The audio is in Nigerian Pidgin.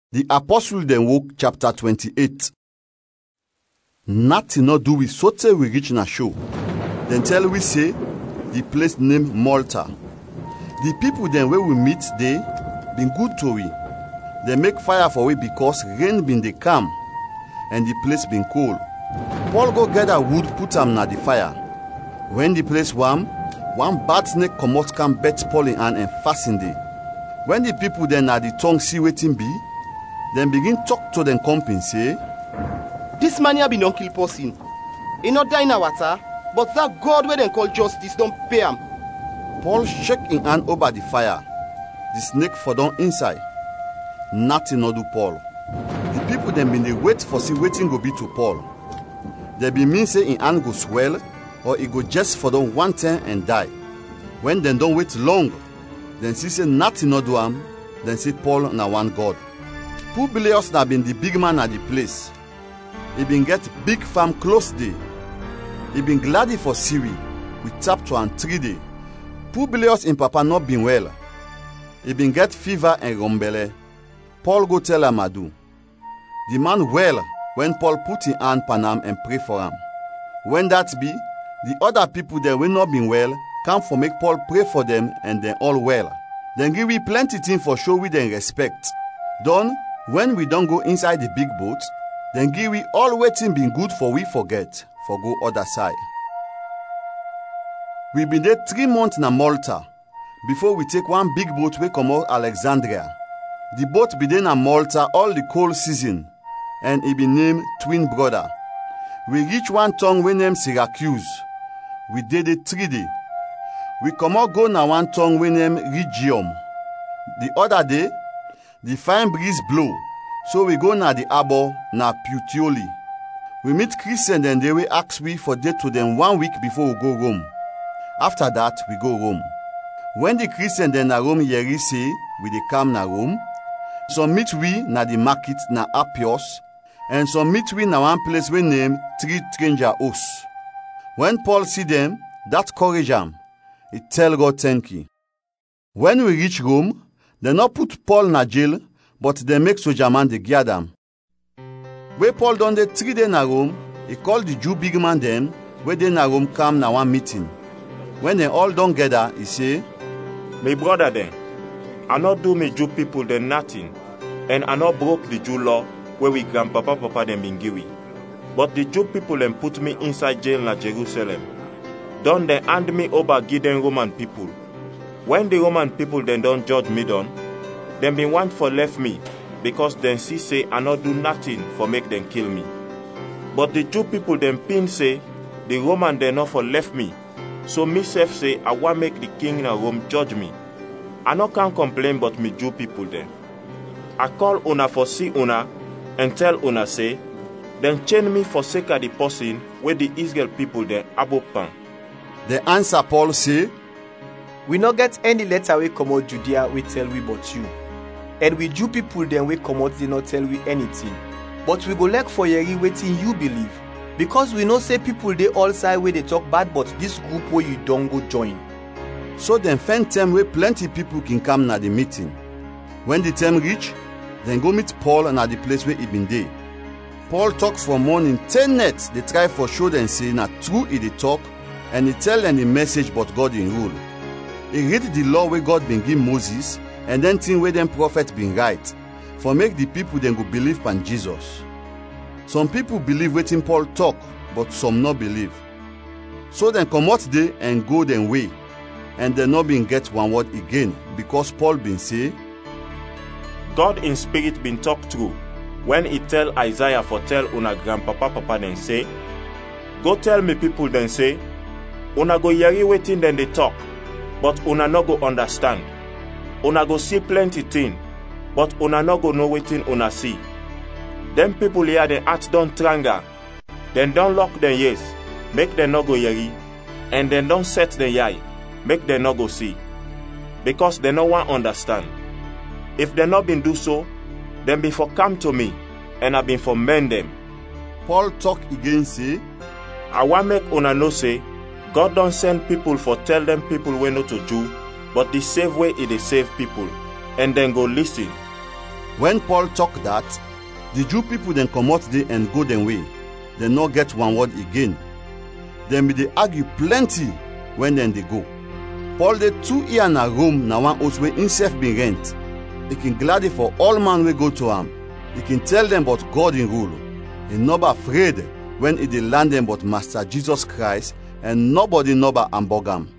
The Apostle then woke chapter 28. Nothing not do we sote we reach na show. Then tell we say the place named Malta. The people then where we meet they been good to we. They make fire for we because rain been they come and the place been cold. Paul go gather wood put am na the fire. When the place warm, one bad snake comot come bet Paul in hand and fasten dey. When the people then na the tongue see wetin be, then begin talk to them company say, "This man here be non kill person. He not die in a water, but that God where they call justice don't pay him." Paul shake in hand over the fire. The snake for down inside. Nothing not do Paul. The people then been they wait for see waiting go be to Paul. They be mean say in hand go swell or it go just for down one time and die. When they don't wait long, then see say nothing not do am, then say Paul na one God. Publius na been the big man at the place. He been get big farm close day. He been glad for Syria. We tap to am 3 day. Publius in papa not been well. He been get fever and rumbele. Paul go tell Amadou. The man well when Paul put in hand panam and pray for him. When that be, the other people that will not been well come for make Paul pray for them and then all well. Then give we plenty thing for show we them respect. Done, when we don't go inside the big boat, then give we all waiting been good for we forget, for go other side. We been there 3 months na Malta, before we take one big boat we come out Alexandria. The boat be there na Malta all the cold season, and it be named Twin Brother. We reach one town we name Syracuse. We did it 3 days. We come out go na one town we name Rhegium. The other day, the fine breeze blow, so we go na the harbor na Puteoli. We meet Christians and they will ask we for day to them 1 week before we go Rome. After that, we go Rome. When the Christians then na Rome yeri say we dey come na Rome, some meet we na the market na Appius, and some meet we na one place we name 3 Stranger House. When Paul see them, that courage am. He tell God thank you. When we reach Rome, they not put Paul na jail, but they make soldier man they guard am. Where Paul done the 3 days na Rome, he called the Jew big man them, where they na Rome come na one meeting. When they all done gather, he say, "My brother then, I not do me Jew people then nothing, and I not broke the Jew law where we grandpapa them been give we. But the Jew people then put me inside jail na Jerusalem. Don they hand me over give them Roman people. When the Roman people then don't judge me done, them been want for left me, because then see say I not do nothing for make them kill me. But the Jew people then pin say, the Roman then not for left me, so myself say I want make the king in Rome judge me. I not can complain but me Jew people then. I call una for see una, and tell una say, then chain me for sake of the person where the Israel people then abopan." The answer Paul say, We not get any letter we come out Judea we tell we but you. And we Jew people then we come out they not tell we anything. But we go like for yeri waiting you believe. Because we know say people they all side where they talk bad, but this group where you don't go join. So then find time where plenty people can come na the meeting. When the time reach, then go meet Paul and at the place where he been there. Paul talk from morning 10 nights. They try for show them say na true he dey talk, and he tell them the message but God in rule. He read the law where God been give Moses, and then thing where them prophet been write, for make the people then go believe pan Jesus. Some people believe wetin Paul talk, but some not believe. So then come out there and go them way, and they not been get one word again, because Paul been say, God in spirit been talk true, when he tell Isaiah for tell una grandpapa then say, "Go tell me people then say, una go yeri wetin then they talk, but una no go understand. Una go see plenty thing, but una no go know wetin una see. Them people here the heart don't tranga, then don't lock their ears, make them no go yeri, and then don't set their eye, make them no go see, because they no want understand. If they not been do so, then be for come to me, and I been for mend them." Paul talk again say, "I want make una know say, God don't send people for tell them people we not to Jew, but the save way it dey save people, and then go listen. When Paul talk that, the Jew people then comot there and go them way. They no get one word again. Dem be dey argue plenty when dem dey go. Paul dey 2 years na Rome na one house wey himself bin rent. He can glad for all man wey go to am. He can tell them about God in rule. He no be afraid when he dey land them about Master Jesus Christ, and nobody no be ambog am.